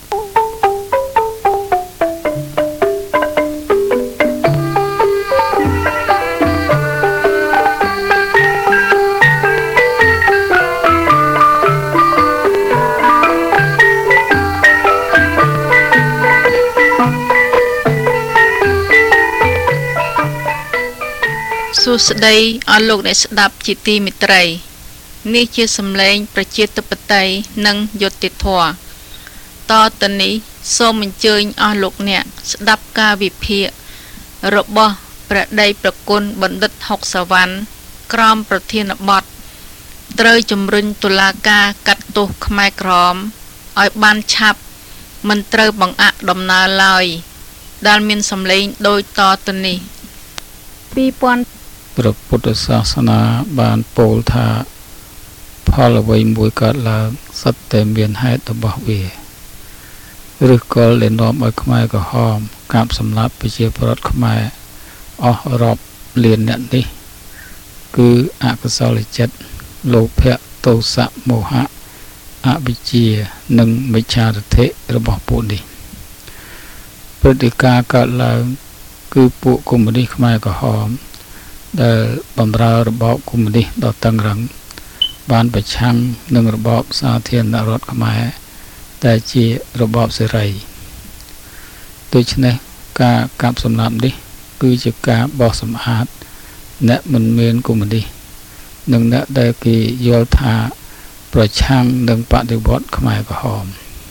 សួស្តីអស់លោកអ្នកស្ដាប់ជាទីមេត្រីនេះជាសម្លេងប្រជាធិបតេយ្យនិងយុត្តិធម៌តទៅនេះសូមអញ្ជើញអស់លោកអ្នកស្ដាប់ការវិភាគរបស់ព្រះដីប្រគុណបណ្ឌិតហុកសាវណ្ណក្រមប្រធានបទត្រូវជំរុញតុលាការកាត់ទោសខ្មែរក្រមឲ្យបានឆាប់មិនត្រូវបង្អាក់ដំណើរឡើយដែលមានសម្លេងដូចតទៅនេះ2000ព្រះពុទ្ធសាសនាបានពោលថាផលអ្វីមួយកើតឡើងសុទ្ធតែមានហេតុរបស់វាឬក៏ដែលនាំឲ្យខ្មែរក្រហមកាប់សម្លាប់ប្រជាពលរដ្ឋខ្មែរអស់រាប់លានអ្នកនេះគឺអកុសលចិត្តលោភៈទោសៈមោហៈអវិជ្ជានិងមិច្ឆាទិដ្ឋិរបស់ពួកនេះព្រឹត្តិការណ៍កើតឡើងគឺពួកកុម្មុយនីសខ្មែរក្រហមដែលបម្រើរបបកុម្មុយនីសដ៏តឹងរ៉ឹងបានប្រឆាំងនឹងរបបសាធារណរដ្ឋខ្មែរដែលជារបបសេរីដូច្នេះការកាប់សម្លាប់នេះគឺជាការបោះសម្អាតអ្នកមិនមានកុម្មុយនីសនិងអ្នកដែលគេយល់ថាប្រឆាំងនឹងបដិវត្តន៍ខ្មែរក្រហម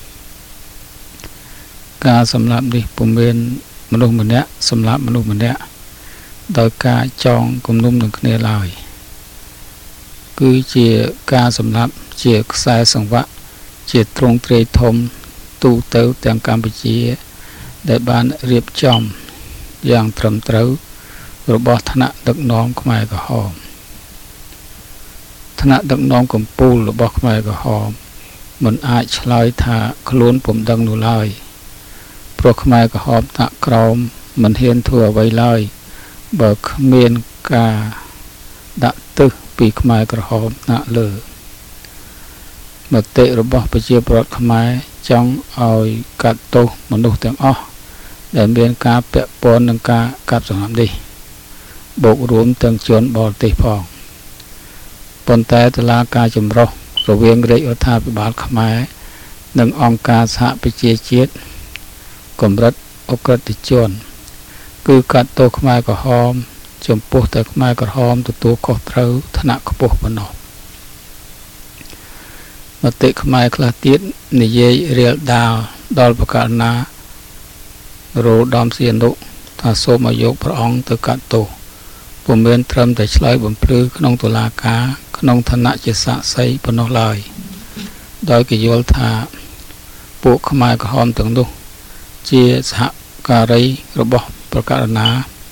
ការសម្លាប់នេះពុំមានមនុស្សម្នាក់សម្លាប់មនុស្សម្នាក់ដោយការចងគំនុំនឹងគ្នាឡើយគឺជាការសម្លាប់ជាខ្សែសង្វាក់ជាទ្រង់ទ្រាយធំទូទៅទាំងកម្ពុជាដែលបានរៀបចំយ៉ាងត្រឹមត្រូវរបស់ថ្នាក់ដឹកនាំខ្មែរក្រហមថ្នាក់ដឹកនាំកម្ពុជារបស់ខ្មែរក្រហមមិនអាចឆ្លើយថាខ្លួនពុំដឹងនោះឡើយព្រោះខ្មែរក្រហមថ្នាក់ក្រោមមិនហ៊ានធ្វើអ្វីឡើយបើគ្មានការដាក់ទោសពីខ្មែរក្រហមថ្នាក់លើមតិរបស់ប្រជាពលរដ្ឋខ្មែរចង់ឲ្យកាត់ទោសមនុស្សទាំងអស់ដែលមានការពាក់ព័ន្ធនឹងការកាប់សម្លាប់នេះបូករួមទាំងជនបរទេសផងប៉ុន្តែតុលាការចម្រុះរវាងរាជរដ្ឋាភិបាលខ្មែរនិងអង្គការសហប្រជាជាតិកម្រិតអក្រិតជនគឺកាត់ទោសខ្មែរក្រហមចំពោះតែខ្មែរក្រហមទទួលខុសត្រូវឋានៈខ្ពស់ប៉ុណ្ណោះមតិខ្មែរខ្លះទៀតនិយាយរៀលដាវដល់បកករណារោដំសៀនុថាសូមឲ្យយកព្រះអង្គទៅកាត់ទោសពុំមានត្រឹមតែឆ្លើយបំភ្លឺក្នុងតុលាការក្នុងឋានៈជាសាក្សីប៉ុណ្ណោះឡើយដោយគេយល់ថាពួកខ្មែរក្រហមទាំងនោះជាសហការីរបស់ប្រកាសណា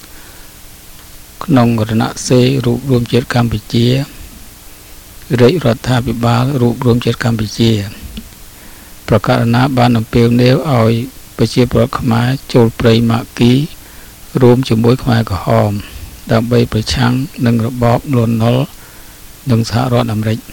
ក្នុងរណសេរីរួបរวมជាតិកម្ពុជារាជរដ្ឋាភិបាលរួបរวมជាតិកម្ពុជាប្រកាសណាបានអំពាវនាវឲ្យប្រជាពលរដ្ឋខ្មែរចូលព្រៃម៉ាគីរួមជាមួយខ្មែរក្រហមដើម្បីប្រឆាំងនឹងរបបលន់នល់និងសហរដ្ឋអាមេរិក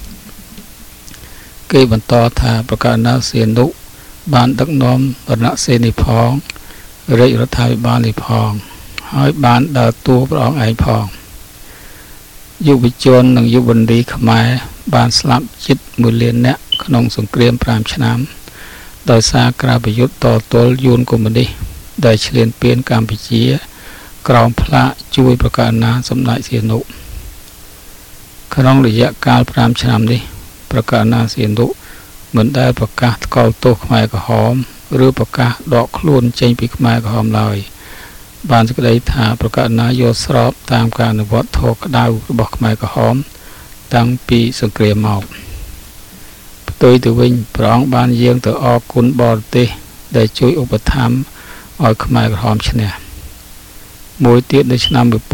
គេបន្តថាប្រកាសណាសៀនុបានដឹកនាំរណសេរីផងរាជរដ្ឋាភិបាលនេះផងហើយបានដើរតួព្រះអង្គឯងផងយុវជននិងយុវនារីខ្មែរបានស្លាប់ជិត1លាននាក់ក្នុងសង្គ្រាម5ឆ្នាំដោយសារក្រាបយុទ្ធតទល់យួនកុម្មុយនីសដែលឈ្លានពានកម្ពុជាក្រោមផ្លាកជួយប្រកាសណាសម្ដេចសៀនុក្នុងរយៈកាល5ឆ្នាំនេះប្រកាសណាសៀនុមិនដែលប្រកាសថ្កោលទោសខ្មែរក្រហមឬប្រកាសដកខ្លួនចេញពីខ្មែរក្រហមឡើយបានសេចក្តីថាប្រកាសណាយល់ស្របតាមការអនុវត្តធម៌ក្តៅរបស់ខ្មែរក្រហមតាំងពីសង្គ្រាមមកផ្ទុយទៅវិញព្រះអង្គបានយាងទៅអរគុណបរទេសដែលជួយឧបត្ថម្ភឲ្យខ្មែរក្រហមឈ្នះមួយទៀតនៅឆ្នាំ1979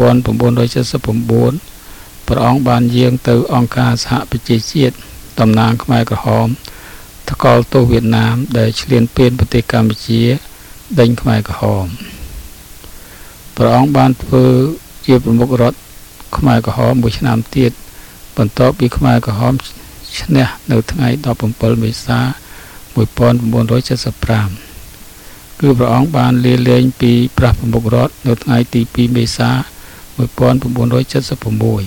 ព្រះអង្គបានយាងទៅអង្គការសហប្រជាជាតិតំណាងខ្មែរក្រហមថ្កោលទោសវៀតណាមដែលឈ្លានពានប្រទេសកម្ពុជាដេញខ្មែរក្រហមព្រះអង្គបានធ្វើជាប្រមុខរដ្ឋខ្មែរក្រហមមួយឆ្នាំទៀតបន្ទាប់ពីខ្មែរក្រហមឈ្នះនៅថ្ងៃ17មេសា 1975គឺព្រះអង្គបានលាលែងពីព្រះប្រមុខរដ្ឋនៅថ្ងៃទី2មេសា1976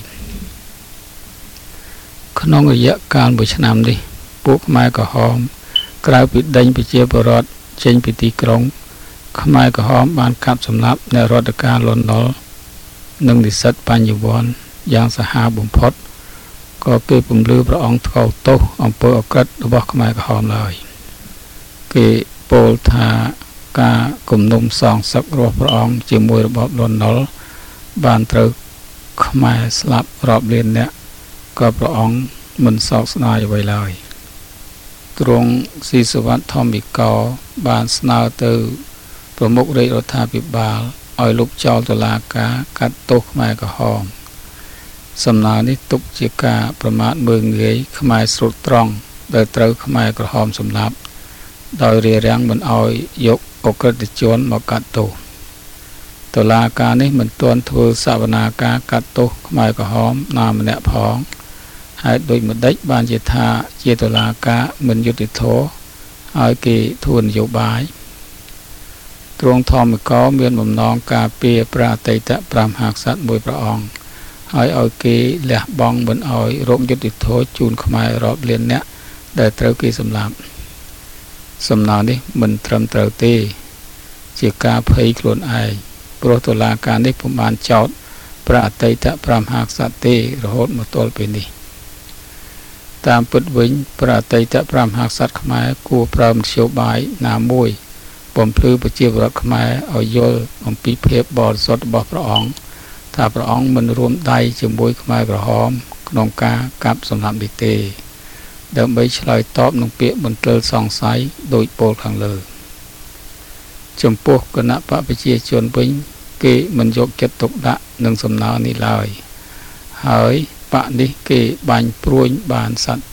ក្នុងរយៈកាល1ឆ្នាំនេះពួកខ្មែរក្រហមក្រៅពីដេញប្រជាពលរដ្ឋចេញពីទីក្រុងខ្មែរក្រហមបានកាប់សម្លាប់អ្នករដ្ឋការលន់នល់និងនិស្សិតបញ្ញវន្តយ៉ាងសាហាវបំផុតក៏គេពំលឺព្រះអង្គថ្កោលទោសអំពើអក្រិតរបស់ខ្មែរក្រហមឡើយគេពោលថាការគំនុំសងសឹករបស់ព្រះអង្គជាមួយរបបលន់នល់បានត្រូវខ្មែរស្លាប់រាប់លានអ្នកក៏ព្រះអង្គមិនសោកស្ដាយអ្វីឡើយទ្រង់ស៊ីសវត្ថធម្មិកោបានស្នើទៅប្រមុខរាជរដ្ឋាភិបាលឲ្យលុបចោលតុលាការកាត់ទោសខ្មែរក្រហមសំណើនេះទុកជាការប្រមាថមើលងាយខ្មែរស្រុតត្រង់ដែលត្រូវខ្មែរក្រហមសម្លាប់ដោយរារាំងមិនឲ្យយកអក្រិតជនមកកាត់ទោសតុលាការនេះមិនទាន់ធ្វើសវនាការកាត់ទោសខ្មែរក្រហមណាម្នាក់ផងហេតុដូចម្ដេចបានជាថាជាតុលាការមិនយុត្តិធម៌ឲ្យគេធ្វើនយោបាយទ្រង់ធម្មិកោមានបំណងការពារព្រះអតីតព្រះមហាក្សត្រមួយព្រះអង្គហើយឲ្យគេលះបង់មិនឲ្យរកយុត្តិធម៌ជូនខ្មែររាប់លានអ្នកដែលត្រូវគេសម្លាប់សំណើនេះមិនត្រឹមត្រូវទេជាការភ័យខ្លួនឯងព្រោះតុលាការនេះពុំបានចោទព្រះអតីតព្រះមហាក្សត្រទេរហូតមកទល់ពេលនេះតាមពិតវិញព្រះអតីតព្រះមហាក្សត្រខ្មែរគួរប្រើមធ្យោបាយណាមួយបំភ្លឺប្រជាពលរដ្ឋខ្មែរឲ្យយល់អំពីភាពបរិសុទ្ធរបស់ព្រះអង្គថាព្រះអង្គមិនរួមដៃជាមួយខ្មែរក្រហមក្នុងការកាប់សម្លាប់នេះទេដើម្បីឆ្លើយតបនឹងពាក្យបន្ទិលសង្ស័យដោយពោលខាងលើចំពោះគណៈបកប្រជាជនវិញគេមិនយកចិត្តទុកដាក់នឹងសំណើនេះឡើយហើយបកនេះគេបាញ់ព្រួញបានសត្វ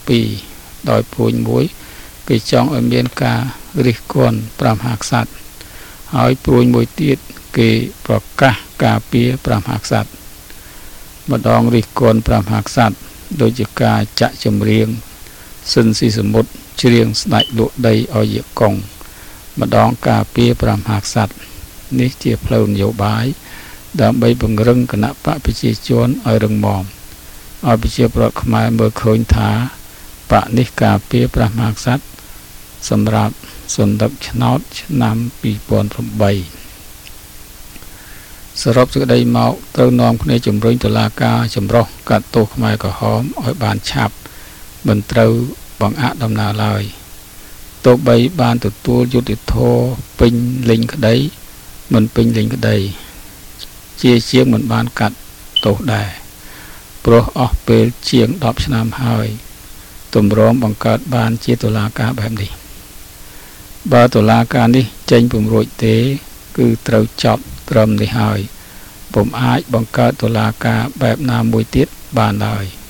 2ដោយព្រួញមួយគេចង់ឲ្យមានការរិះគន់ព្រះមហាក្សត្រហើយព្រួយមួយទៀតគេប្រកាសការពារព្រះមហាក្សត្រម្ដងរិះគន់ព្រះមហាក្សត្រដោយជាការចាក់ចម្រៀងសិនស៊ីសមុទ្រច្រៀងស្ដេចលក់ដីឲ្យយាកុងម្ដងការពារព្រះមហាក្សត្រនេះជាផ្លូវនយោបាយដើម្បីពង្រឹងគណៈបកប្រជាជនឲ្យរឹងមាំឲ្យប្រជាពលរដ្ឋខ្មែរមើលឃើញថាបកនេះការពារព្រះមហាក្សត្រសម្រាប់សន្តិភាពឆ្នោតឆ្នាំ2008សរុបសេចក្តីមកត្រូវនាំគ្នាជំរុញតុលាការចម្រុះកាត់ទោសខ្មែរក្រហមឲ្យបានឆាប់មិនត្រូវបង្អាក់ដំណើរឡើយទោះបីបានទទួលយុត្តិធម៌ពេញលេញក្តីមិនពេញលេញក្តីជាងមិនបានកាត់ទោសដែរព្រោះអស់ពេលជាង10ឆ្នាំហើយទម្រាំបង្កើតបានជាតុលាការបែបនេះបើតុលាការនេះចេញពំរួចទេគឺត្រូវចប់ត្រឹមនេះហើយពុំអាចបង្កើតតុលាការបែបណាមួយទៀតបានឡើយ